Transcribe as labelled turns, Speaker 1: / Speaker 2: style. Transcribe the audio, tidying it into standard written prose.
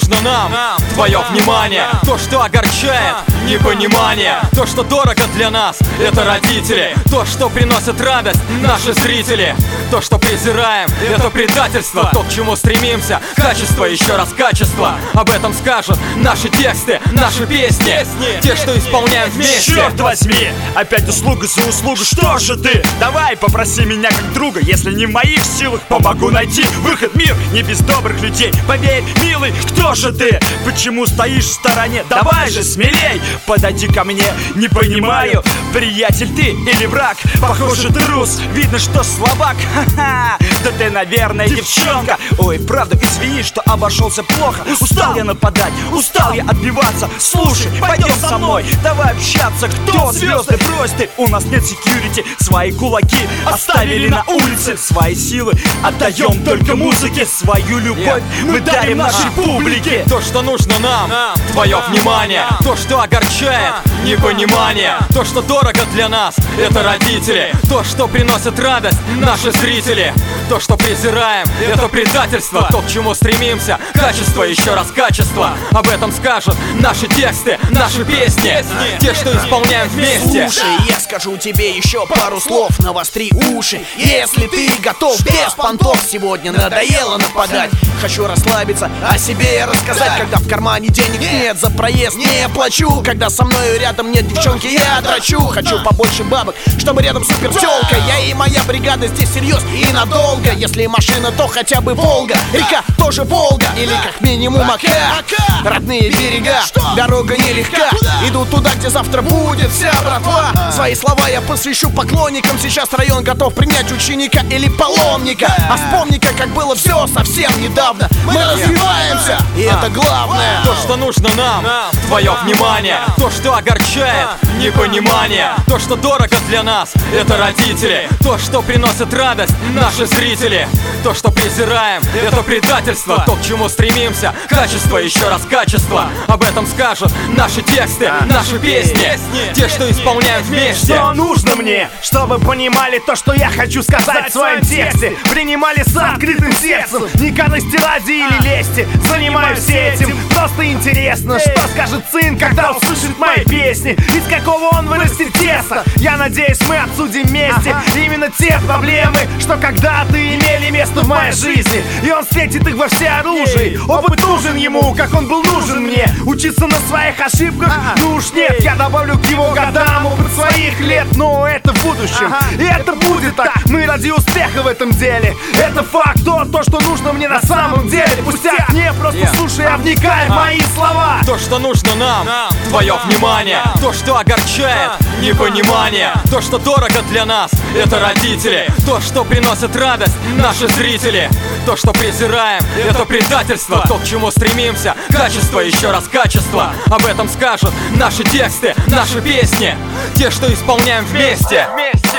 Speaker 1: нужно нам, твое внимание. То, что огорчает, непонимание. То, что дорого для нас, это родители. То, что приносит радость, наши зрители. То, что презираем, это предательство. То, к чему стремимся, качество, еще раз качество. Об этом скажут наши тексты, наши песни, те, что исполняем вместе.
Speaker 2: Черт возьми, опять услуга за услугу. Что же ты? Давай попроси меня как друга. Если не в моих силах, помогу найти выход. Мир не без добрых людей. Поверь, милый, кто же ты? Почему стоишь в стороне? Давай же смелей, подойди ко мне. Не понимаю, приятель ты или враг? Похоже, трус, видно, что словак. Ха-ха, да ты, наверное, девчонка. Ой, правда, извини, что обошелся плохо. Устал я нападать, устал я отбиваться. Слушай, пойдем со мной, давай общаться. Кто звезды? Брось ты, у нас нет секьюрити. Свои кулаки оставили на улице. Свои силы отдаем только музыке. Свою любовь мы дарим нашей публике.
Speaker 1: То, что нужно нам, твое внимание. То, что огорчает, непонимание. То, что дорого для нас, это родители. То, что приносит радость, наши зрители. То, что презираем, это предательство. То, к чему стремимся, качество, еще раз качество. Об этом скажут наши тексты, наши песни, те, что исполняем вместе.
Speaker 3: Слушай, я скажу тебе еще пару слов, навостри уши. Если ты готов, без понтов. Сегодня надоело нападать, хочу расслабиться, о себе рассказать. Когда в кармане денег нет, за проезд не плачу. Когда со мною рядом нет девчонки, я дрочу. Хочу побольше бабок, чтобы рядом супер тёлка. Я и моя бригада здесь серьез и надолго. Если машина, то хотя бы Волга. Река тоже Волга, или как минимум Ока. Родные берега, дорога нелегка. Иду туда, где завтра будет вся братва. Свои слова я посвящу поклонникам. Сейчас район готов принять ученика или паломника. А вспомни-ка, как было все совсем недавно. Мы развиваемся, и это главное.
Speaker 1: То, что нужно нам, твое внимание. То, что огорчает, непонимание. То, что дорого для нас, это родители. То, что приносит радость, наши зрители. То, что презираем, это предательство. То, к чему стремимся, качество, еще раз качество. Об этом скажут наши тексты, наши песни, те, что исполняем вместе.
Speaker 2: Что нужно мне, чтобы понимали то, что я хочу сказать в своем тексте. Принимали с открытым сердцем, не корысти ради или лести. Занимаюсь этим, просто интересно, что скажет сын, когда услышит мои песни. Из какого он вырастет теста. Я надеюсь, мы обсудим вместе именно те проблемы, что когда-то имели место в моей жизни. И он встретит их во всеоружии. Опыт нужен ему, как он был нужен мне. Учиться на своих ошибках? Ну уж нет, я добавлю к его годам опыт своих лет. Но это в будущем, и это будет так. Мы ради успеха в этом деле. Это факт, то, что нужно мне на самом деле. Пустяк, не просто слушай, а вникай в мои слова.
Speaker 1: То, что нужно нам, твое внимание. То, что огорчает, непонимание. То, что дорого для нас, это родители. То, что приносит радость, наши зрители. То, что презираем, это предательство. То, к чему стремимся, качество, еще раз качество. Об этом скажут наши тексты, наши песни, те, что исполняем вместе.